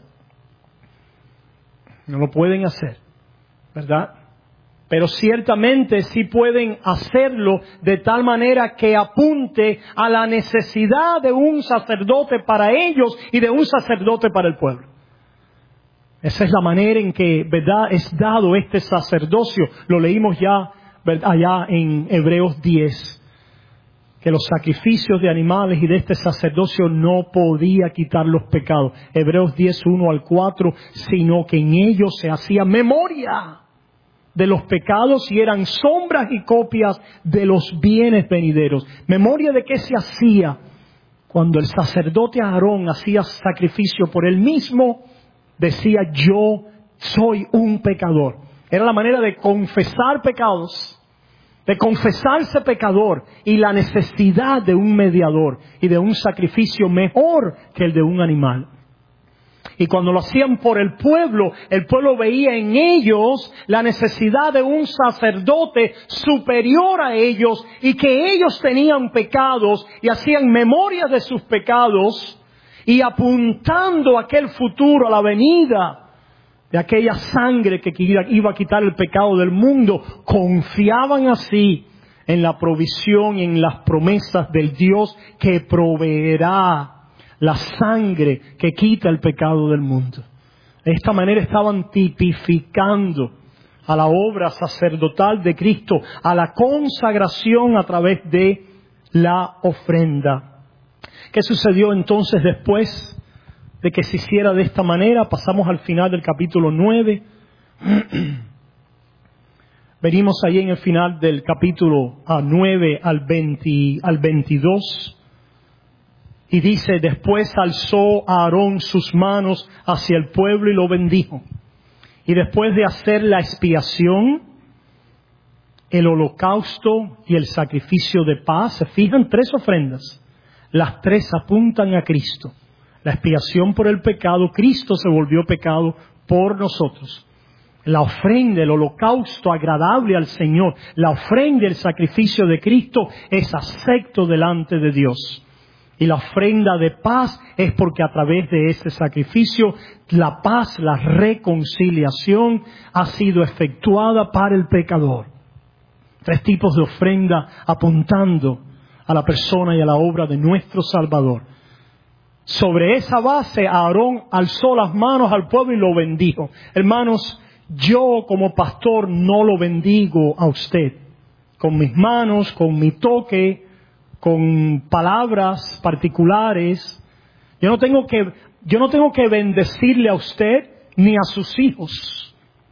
No lo pueden hacer, ¿verdad? Pero ciertamente sí pueden hacerlo de tal manera que apunte a la necesidad de un sacerdote para ellos y de un sacerdote para el pueblo. Esa es la manera en que, ¿verdad?, es dado este sacerdocio. Lo leímos ya, ¿verdad?, allá en Hebreos diez. Que los sacrificios de animales y de este sacerdocio no podía quitar los pecados. Hebreos diez, uno al cuatro, sino que en ellos se hacía memoria de los pecados y eran sombras y copias de los bienes venideros. Memoria de qué se hacía cuando el sacerdote Aarón hacía sacrificio por él mismo, decía yo soy un pecador. Era la manera de confesar pecados, de confesarse pecador y la necesidad de un mediador y de un sacrificio mejor que el de un animal. Y cuando lo hacían por el pueblo, el pueblo veía en ellos la necesidad de un sacerdote superior a ellos y que ellos tenían pecados y hacían memoria de sus pecados y apuntando a aquel futuro, a la venida de aquella sangre que iba a quitar el pecado del mundo, confiaban así en la provisión y en las promesas del Dios que proveerá la sangre que quita el pecado del mundo. De esta manera estaban tipificando a la obra sacerdotal de Cristo, a la consagración a través de la ofrenda. ¿Qué sucedió entonces después de que se hiciera de esta manera? Pasamos al final del capítulo nueve. Venimos ahí en el final del capítulo nueve al, veinte, al veintidós. Y dice, después alzó Aarón sus manos hacia el pueblo y lo bendijo. Y después de hacer la expiación, el holocausto y el sacrificio de paz, se fijan, tres ofrendas. Las tres apuntan a Cristo. La expiación por el pecado, Cristo se volvió pecado por nosotros. La ofrenda, el holocausto agradable al Señor, la ofrenda, el sacrificio de Cristo es acepto delante de Dios. Y la ofrenda de paz es porque a través de este sacrificio la paz, la reconciliación ha sido efectuada para el pecador. Tres tipos de ofrenda apuntando a la persona y a la obra de nuestro Salvador. Sobre esa base Aarón alzó las manos al pueblo y lo bendijo. Hermanos, yo como pastor no lo bendigo a usted con mis manos, con mi toque, con palabras particulares. Yo no tengo que, yo no tengo que bendecirle a usted ni a sus hijos,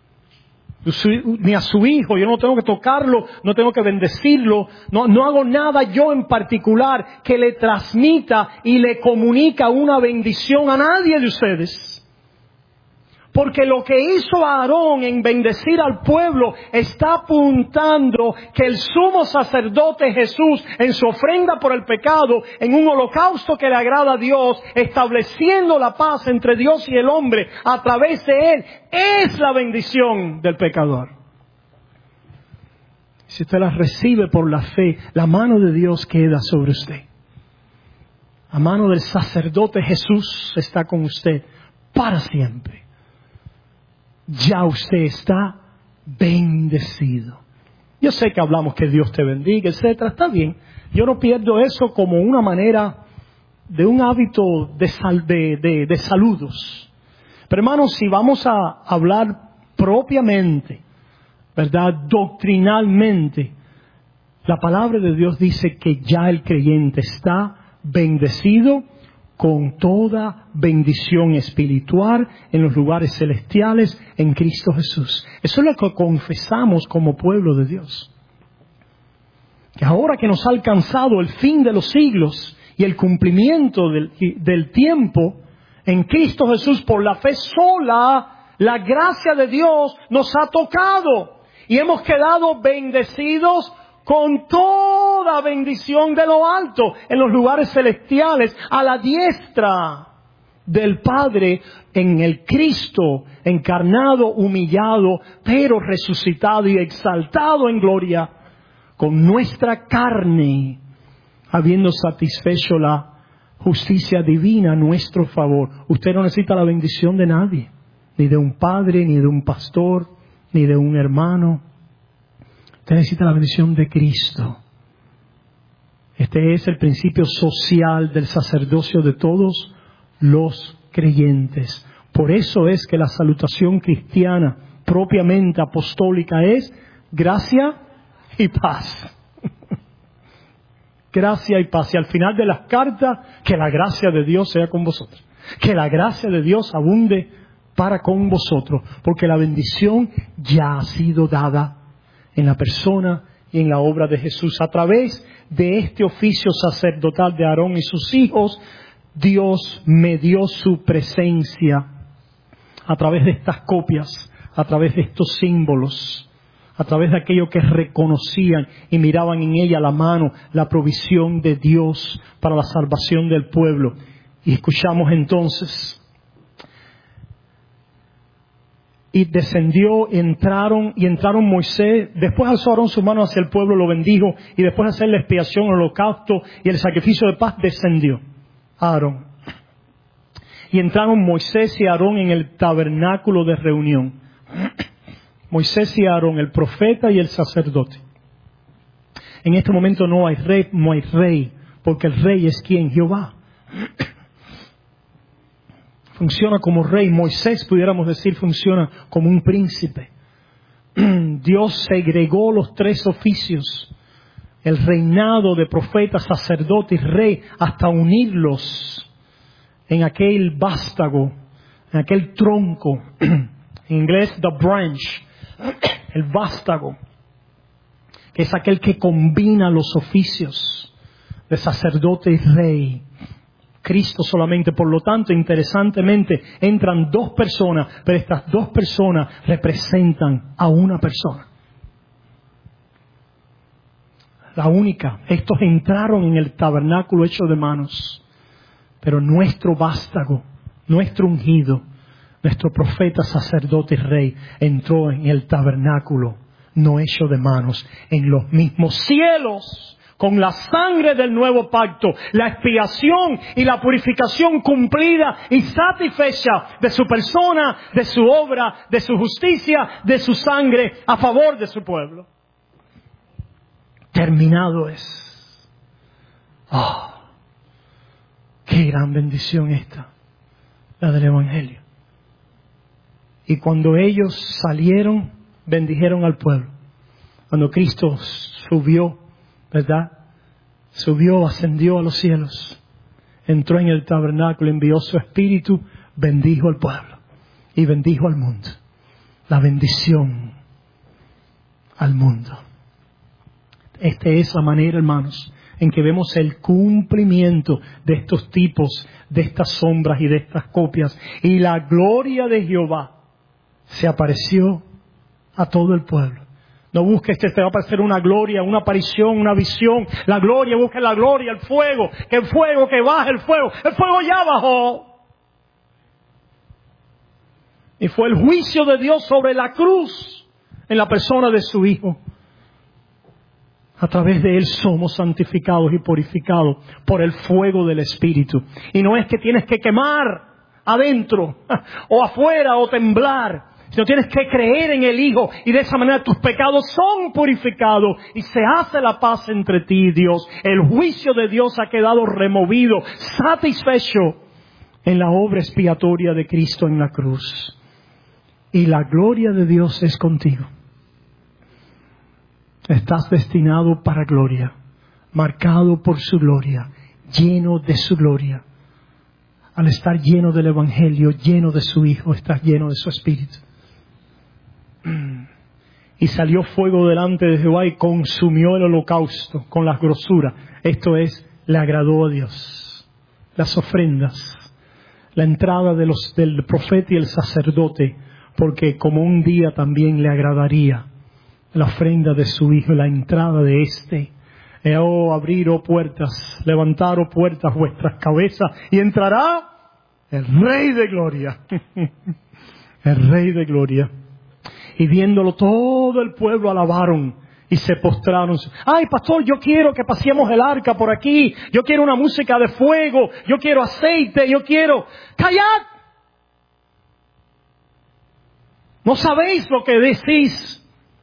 ni a su hijo. Yo no tengo que tocarlo, no tengo que bendecirlo. No, no hago nada yo en particular que le transmita y le comunica una bendición a nadie de ustedes. Porque lo que hizo Aarón en bendecir al pueblo está apuntando que el sumo sacerdote Jesús, en su ofrenda por el pecado, en un holocausto que le agrada a Dios, estableciendo la paz entre Dios y el hombre a través de él, es la bendición del pecador. Si usted la recibe por la fe, la mano de Dios queda sobre usted. La mano del sacerdote Jesús está con usted para siempre. Ya usted está bendecido. Yo sé que hablamos que Dios te bendiga, etcétera. Está bien. Yo no pierdo eso como una manera de un hábito de, sal, de, de, de saludos. Pero hermanos, si vamos a hablar propiamente, ¿verdad?, doctrinalmente, la palabra de Dios dice que ya el creyente está bendecido con toda bendición espiritual en los lugares celestiales en Cristo Jesús. Eso es lo que confesamos como pueblo de Dios. Que ahora que nos ha alcanzado el fin de los siglos y el cumplimiento del, del tiempo, En Cristo Jesús, por la fe sola, la gracia de Dios nos ha tocado. Y hemos quedado bendecidos con toda bendición de lo alto, en los lugares celestiales, a la diestra del Padre, en el Cristo encarnado, humillado, pero resucitado y exaltado en gloria, con nuestra carne, habiendo satisfecho la justicia divina a nuestro favor. Usted no necesita la bendición de nadie, ni de un padre, ni de un pastor, ni de un hermano. Usted necesita la bendición de Cristo. Este es el principio social del sacerdocio de todos los creyentes. Por eso es que la salutación cristiana propiamente apostólica es gracia y paz. Gracia y paz. Y al final de las cartas, que la gracia de Dios sea con vosotros. Que la gracia de Dios abunde para con vosotros. Porque la bendición ya ha sido dada en la persona y en la obra de Jesús. A través de este oficio sacerdotal de Aarón y sus hijos, Dios me dio su presencia a través de estas copias, a través de estos símbolos, a través de aquello que reconocían y miraban en ella la mano, la provisión de Dios para la salvación del pueblo. Y escuchamos entonces, y descendió, entraron, y entraron Moisés, después alzó Aarón su mano hacia el pueblo, lo bendijo, y después de hacer la expiación, el holocausto y el sacrificio de paz, descendió Aarón. Y entraron Moisés y Aarón en el tabernáculo de reunión. Moisés y Aarón, el profeta y el sacerdote. En este momento no hay rey, no hay rey, porque el rey es quien, Jehová. Funciona como rey. Moisés, pudiéramos decir, funciona como un príncipe. Dios segregó los tres oficios, el reinado de profeta, sacerdote y rey, hasta unirlos en aquel vástago, en aquel tronco, en inglés the branch, el vástago, que es aquel que combina los oficios de sacerdote y rey. Cristo solamente. Por lo tanto, interesantemente, entran dos personas, pero estas dos personas representan a una persona. La única. Estos entraron en el tabernáculo hecho de manos, pero nuestro vástago, nuestro ungido, nuestro profeta, sacerdote y rey, entró en el tabernáculo no hecho de manos, en los mismos cielos, con la sangre del nuevo pacto, la expiación y la purificación cumplida y satisfecha de su persona, de su obra, de su justicia, de su sangre a favor de su pueblo. Terminado es. ¡Oh! ¡Qué gran bendición esta! La del Evangelio. Y cuando ellos salieron, bendijeron al pueblo. Cuando Cristo subió, ¿verdad? Subió, ascendió a los cielos, entró en el tabernáculo, envió su espíritu, bendijo al pueblo y bendijo al mundo. La bendición al mundo. Esta es la manera, hermanos, en que vemos el cumplimiento de estos tipos, de estas sombras y de estas copias. Y la gloria de Jehová se apareció a todo el pueblo. No busque este, te va a aparecer una gloria, una aparición, una visión. La gloria, busque la gloria, el fuego. Que el fuego, que baje el fuego. El fuego ya bajó. Y fue el juicio de Dios sobre la cruz en la persona de su Hijo. A través de Él somos santificados y purificados por el fuego del Espíritu. Y no es que tienes que quemar adentro o afuera o temblar, sino tienes que creer en el Hijo y de esa manera tus pecados son purificados y se hace la paz entre ti y Dios. El juicio de Dios ha quedado removido, satisfecho en la obra expiatoria de Cristo en la cruz. Y la gloria de Dios es contigo. Estás destinado para gloria, marcado por su gloria, lleno de su gloria. Al estar lleno del Evangelio, lleno de su Hijo, estás lleno de su Espíritu. Y salió fuego delante de Jehová y consumió el holocausto con las grosuras. Esto es, le agradó a Dios. Las ofrendas, la entrada de los, del profeta y el sacerdote, porque como un día también le agradaría la ofrenda de su Hijo, la entrada de éste. Eh, oh, abrir, oh puertas, levantar, oh puertas, vuestras cabezas, y entrará el Rey de Gloria. El Rey de Gloria. Y viéndolo, todo el pueblo alabaron y se postraron. Ay, pastor, yo quiero que pasemos el arca por aquí. Yo quiero una música de fuego. Yo quiero aceite. Yo quiero... ¡Callad! No sabéis lo que decís.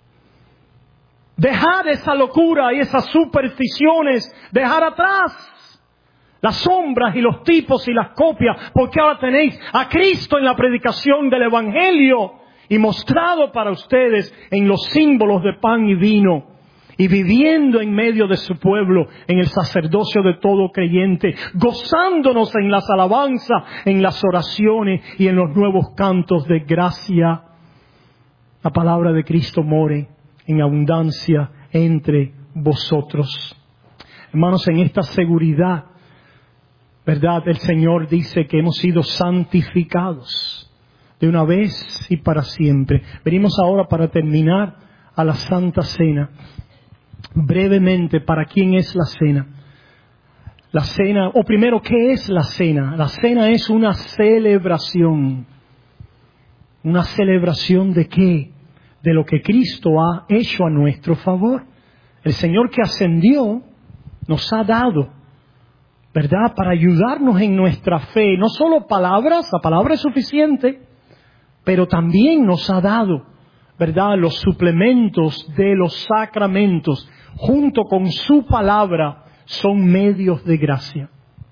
Dejad esa locura y esas supersticiones. Dejar atrás las sombras y los tipos y las copias. Porque ahora tenéis a Cristo en la predicación del Evangelio. Y mostrado para ustedes en los símbolos de pan y vino. Y viviendo en medio de su pueblo, en el sacerdocio de todo creyente. Gozándonos en las alabanzas, en las oraciones y en los nuevos cantos de gracia. La palabra de Cristo more en abundancia entre vosotros. Hermanos, en esta seguridad, ¿verdad? El Señor dice que hemos sido santificados de una vez y para siempre. Venimos ahora para terminar a la Santa Cena. Brevemente, ¿para quién es la cena? La cena, o primero, ¿qué es la cena? La cena es una celebración. ¿Una celebración de qué? De lo que Cristo ha hecho a nuestro favor. El Señor que ascendió nos ha dado, ¿verdad? Para ayudarnos en nuestra fe. No solo palabras, la palabra es suficiente, pero también nos ha dado, ¿verdad?, los suplementos de los sacramentos, junto con su palabra, son medios de gracia.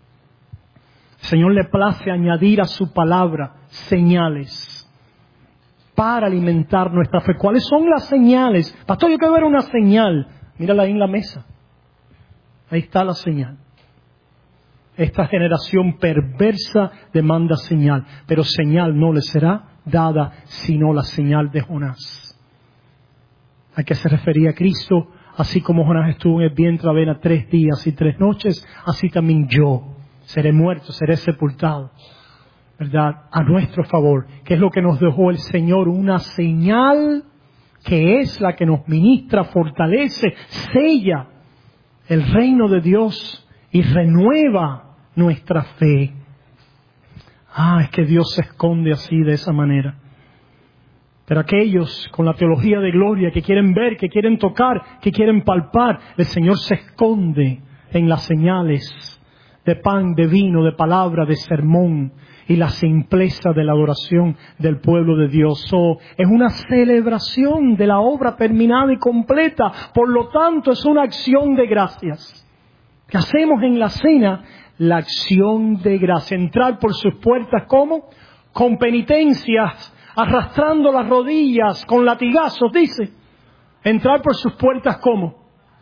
El Señor le place añadir a su palabra señales para alimentar nuestra fe. ¿Cuáles son las señales? Pastor, yo quiero ver una señal. Mírala ahí en la mesa. Ahí está la señal. Esta generación perversa demanda señal, pero señal no le será dada sino la señal de Jonás. ¿A qué se refería Cristo? Así como Jonás estuvo en el vientre de la avena tres días y tres noches, así también yo seré muerto, seré sepultado, ¿verdad? A nuestro favor. ¿Qué es lo que nos dejó el Señor? Una señal que es la que nos ministra, fortalece, sella el reino de Dios y renueva nuestra fe. Ah, es que Dios se esconde así, de esa manera. Pero aquellos con la teología de gloria que quieren ver, que quieren tocar, que quieren palpar, el Señor se esconde en las señales de pan, de vino, de palabra, de sermón y la simpleza de la adoración del pueblo de Dios. Oh, es una celebración de la obra terminada y completa. Por lo tanto, es una acción de gracias que hacemos en la cena. La acción de gracia, entrar por sus puertas, ¿cómo? Con penitencias, arrastrando las rodillas, con latigazos, dice. Entrar por sus puertas, ¿cómo?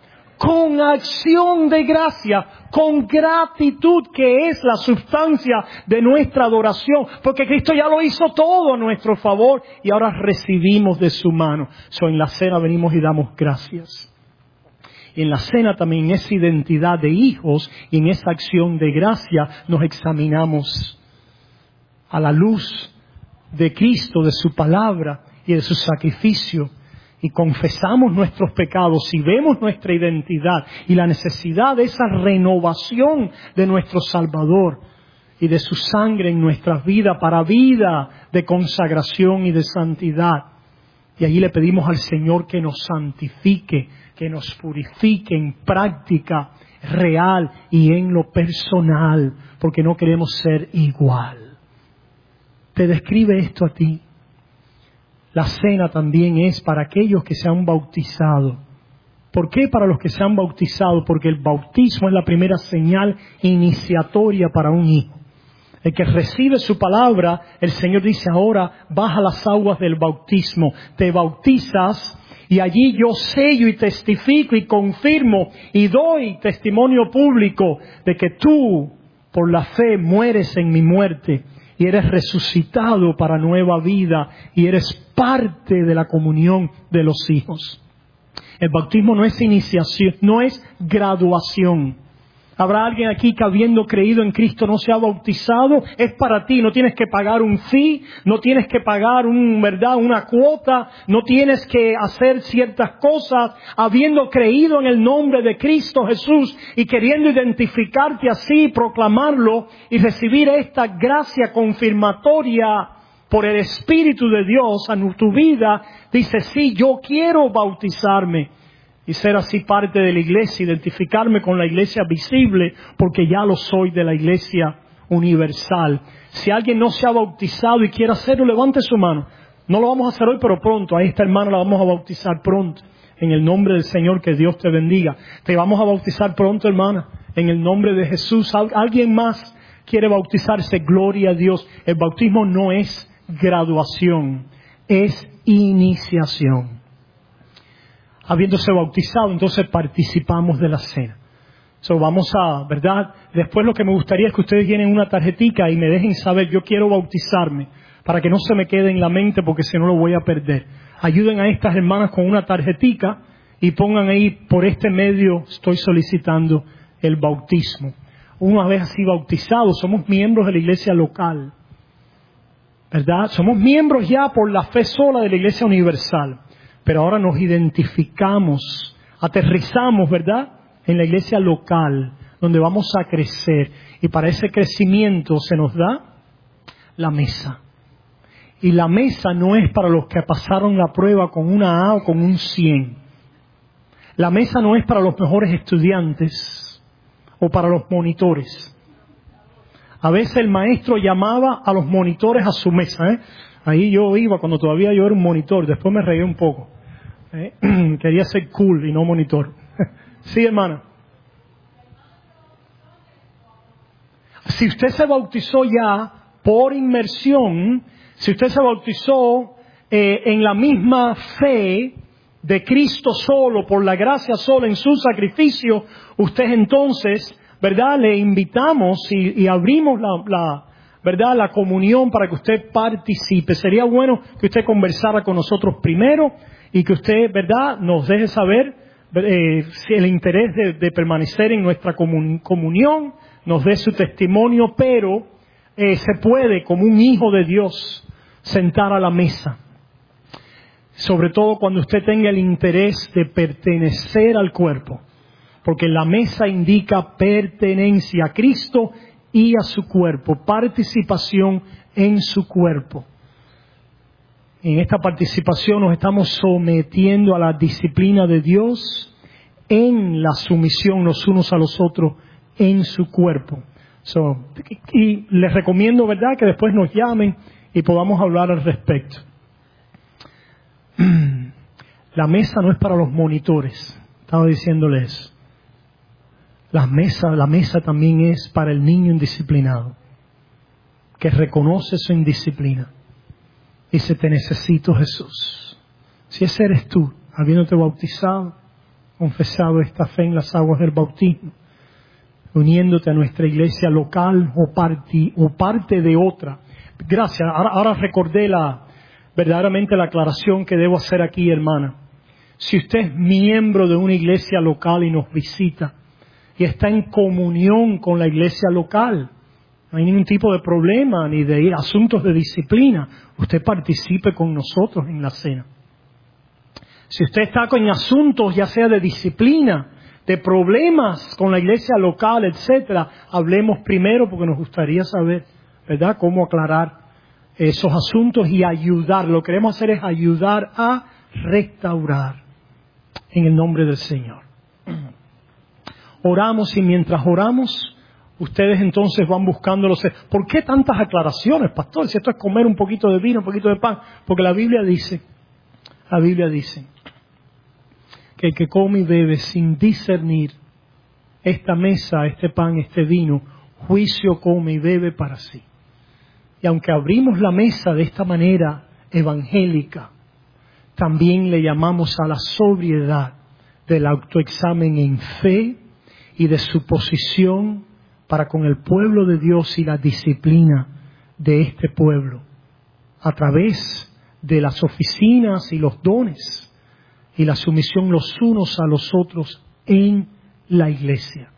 Con acción de gracia, con gratitud, que es la sustancia de nuestra adoración, porque Cristo ya lo hizo todo a nuestro favor y ahora recibimos de su mano. So, en la cena venimos y damos gracias. En la cena también, en esa identidad de hijos y en esa acción de gracia, nos examinamos a la luz de Cristo, de su palabra y de su sacrificio, y confesamos nuestros pecados y vemos nuestra identidad y la necesidad de esa renovación de nuestro Salvador y de su sangre en nuestras vidas para vida de consagración y de santidad. Y allí le pedimos al Señor que nos santifique, que nos purifique en práctica real y en lo personal, porque no queremos ser igual. Te describe esto a ti. La cena también es para aquellos que se han bautizado. ¿Por qué para los que se han bautizado? Porque el bautismo es la primera señal iniciatoria para un hijo. El que recibe su palabra, el Señor dice ahora, baja las aguas del bautismo, te bautizas y allí yo sello y testifico y confirmo y doy testimonio público de que tú, por la fe, mueres en mi muerte y eres resucitado para nueva vida y eres parte de la comunión de los hijos. El bautismo no es iniciación, no es graduación. Habrá alguien aquí que habiendo creído en Cristo no se ha bautizado. Es para ti, no tienes que pagar un fee, no tienes que pagar un, ¿verdad? una cuota, no tienes que hacer ciertas cosas. Habiendo creído en el nombre de Cristo Jesús y queriendo identificarte así, proclamarlo y recibir esta gracia confirmatoria por el Espíritu de Dios a tu vida, dice, sí, yo quiero bautizarme. Y ser así parte de la iglesia, identificarme con la iglesia visible, porque ya lo soy de la iglesia universal. Si alguien no se ha bautizado y quiere hacerlo, levante su mano. No lo vamos a hacer hoy, pero pronto. A esta hermana la vamos a bautizar pronto. En el nombre del Señor, que Dios te bendiga. Te vamos a bautizar pronto, hermana. En el nombre de Jesús. ¿Alguien más quiere bautizarse? Gloria a Dios. El bautismo no es graduación, es iniciación. Habiéndose bautizado, entonces participamos de la cena. So, vamos a, ¿verdad? Después lo que me gustaría es que ustedes llenen una tarjetica y me dejen saber, yo quiero bautizarme, para que no se me quede en la mente porque si no lo voy a perder. Ayuden a estas hermanas con una tarjetica y pongan ahí, por este medio estoy solicitando el bautismo. Una vez así bautizados, somos miembros de la iglesia local, ¿verdad? Somos miembros ya por la fe sola de la iglesia universal. Pero ahora nos identificamos, aterrizamos, ¿verdad?, en la iglesia local, donde vamos a crecer. Y para ese crecimiento se nos da la mesa. Y la mesa no es para los que pasaron la prueba con una A o con un cien. La mesa no es para los mejores estudiantes o para los monitores. A veces el maestro llamaba a los monitores a su mesa, ¿eh? Ahí yo iba cuando todavía yo era un monitor, después me reí un poco. ¿Eh? Quería ser cool y no monitor. Sí, hermana. Si usted se bautizó ya por inmersión, si usted se bautizó eh, en la misma fe de Cristo solo, por la gracia sola, en su sacrificio, usted entonces, ¿verdad?, le invitamos y, y abrimos la... la ¿verdad?, la comunión para que usted participe. Sería bueno que usted conversara con nosotros primero y que usted, ¿verdad?, nos deje saber eh, si el interés de, de permanecer en nuestra comun- comunión, nos dé su testimonio, pero eh, se puede, como un hijo de Dios, sentar a la mesa. Sobre todo cuando usted tenga el interés de pertenecer al cuerpo, porque la mesa indica pertenencia a Cristo y a su cuerpo, participación en su cuerpo. En esta participación nos estamos sometiendo a la disciplina de Dios en la sumisión los unos a los otros en su cuerpo. So, y les recomiendo, ¿verdad?, que después nos llamen y podamos hablar al respecto. La mesa no es para los monitores, estaba diciéndoles. La mesa, la mesa también es para el niño indisciplinado, que reconoce su indisciplina. Dice, te necesito, Jesús. Si ese eres tú, habiéndote bautizado, confesado esta fe en las aguas del bautismo, uniéndote a nuestra iglesia local o, parti, o parte de otra. Gracias. Ahora, ahora recordé la, verdaderamente la aclaración que debo hacer aquí, hermana. Si usted es miembro de una iglesia local y nos visita, y está en comunión con la iglesia local, no hay ningún tipo de problema ni de asuntos de disciplina. Usted participe con nosotros en la cena. Si usted está con asuntos ya sea de disciplina, de problemas con la iglesia local, etcétera, hablemos primero porque nos gustaría saber, ¿verdad?, cómo aclarar esos asuntos y ayudar. Lo que queremos hacer es ayudar a restaurar en el nombre del Señor. Oramos y mientras oramos, ustedes entonces van buscando los... ¿Por qué tantas aclaraciones, pastor? Si esto es comer un poquito de vino, un poquito de pan. Porque la Biblia dice, la Biblia dice que el que come y bebe sin discernir esta mesa, este pan, este vino, juicio come y bebe para sí. Y aunque abrimos la mesa de esta manera evangélica, también le llamamos a la sobriedad del autoexamen en fe y de su posición para con el pueblo de Dios y la disciplina de este pueblo a través de las oficinas y los dones y la sumisión los unos a los otros en la iglesia.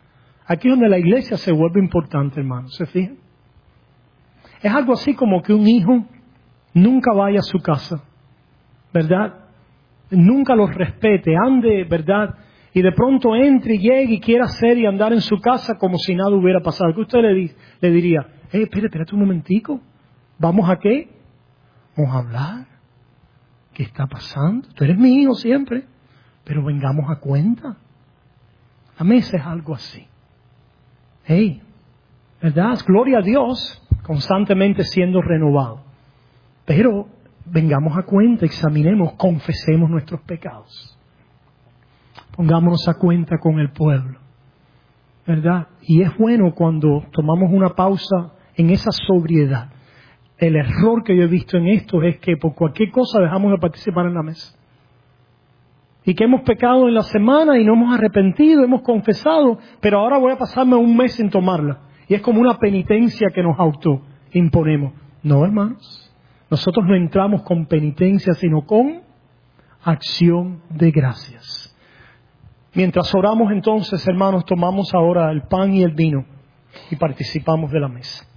Aquí es donde la iglesia se vuelve importante, hermanos, ¿se fijan? Es algo así como que un hijo nunca vaya a su casa, ¿verdad? Nunca los respete, ande, ¿verdad? Y de pronto entre y llegue y quiera hacer y andar en su casa como si nada hubiera pasado. ¿Qué usted le, di- le diría? Eh, espérate, espérate un momentico. ¿Vamos a qué? Vamos a hablar. ¿Qué está pasando? Tú eres mi hijo siempre, pero vengamos a cuenta. A veces es algo así. Hey, ¿verdad? Gloria a Dios, constantemente siendo renovado. Pero vengamos a cuenta, examinemos, confesemos nuestros pecados. Pongámonos a cuenta con el pueblo, ¿verdad? Y es bueno cuando tomamos una pausa en esa sobriedad. El error que yo he visto en esto es que por cualquier cosa dejamos de participar en la mesa. Y que hemos pecado en la semana y no hemos arrepentido, hemos confesado, pero ahora voy a pasarme un mes sin tomarla. Y es como una penitencia que nos autoimponemos. No, hermanos. Nosotros no entramos con penitencia, sino con acción de gracias. Mientras oramos entonces, hermanos, tomamos ahora el pan y el vino y participamos de la mesa.